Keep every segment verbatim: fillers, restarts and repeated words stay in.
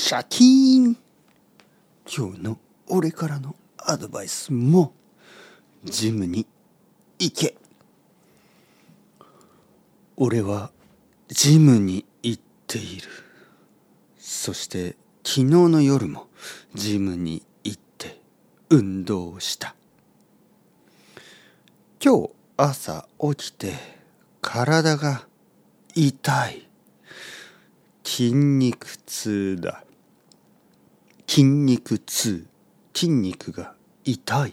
シャキーン。今日の俺からのアドバイスも、ジムに行け。俺はジムに行っている。そして昨日の夜もジムに行って運動をした。今日朝起きて体が痛い。筋肉痛だ。筋肉痛。筋肉が痛い。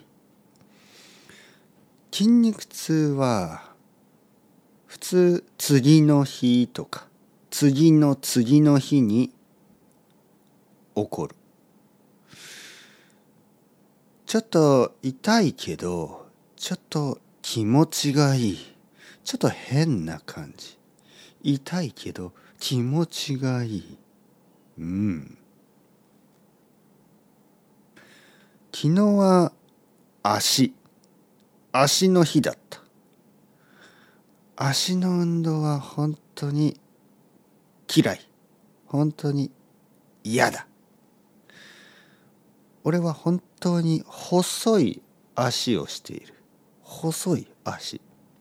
筋肉痛は普通次の日とか次の次の日に起こる。ちょっと痛いけどちょっと気持ちがいい。ちょっと変な感じ。痛いけど気持ちがいい。うん。昨日は足、足の日だった。足の運動は本当に嫌い。本当に嫌だ。俺は本当に細い足をしている。細い足。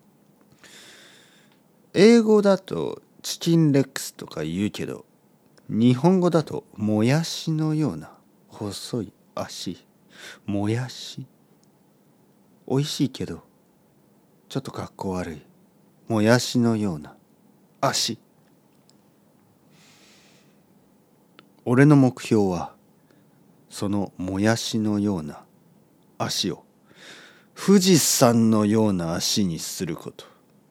英語だとチキンレッグスとか言うけど、日本語だともやしのような細い足。もやし。美味しいけどちょっとかっこ悪い。もやしのような足。俺の目標はそのもやしのような足を富士山のような足にすること。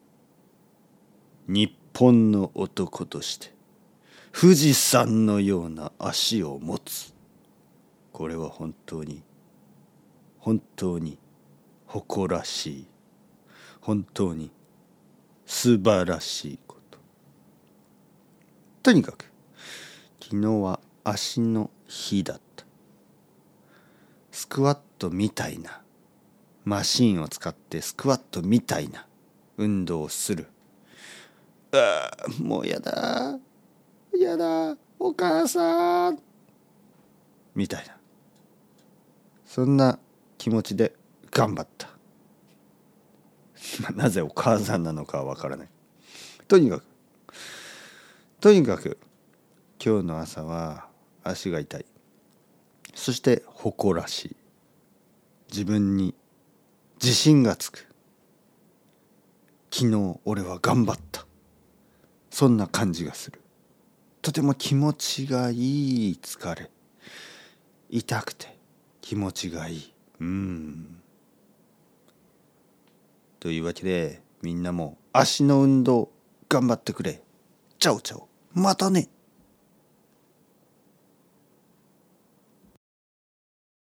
日本の男として富士山のような足を持つ。これは本当に本当に誇らしい。本当に素晴らしいこと。とにかく昨日は足の日だった。スクワットみたいなマシンを使ってスクワットみたいな運動をする。ああ、もうやだやだお母さんみたいな、そんな気持ちで頑張った。なぜお母さんなのかはわからない。とにかくとにかく今日の朝は足が痛い。そして誇らしい。自分に自信がつく。昨日俺は頑張った。そんな感じがする。とても気持ちがいい疲れ。痛くて気持ちがいい。うーん。というわけでみんなも足の運動頑張ってくれ。チャオチャオ。またね。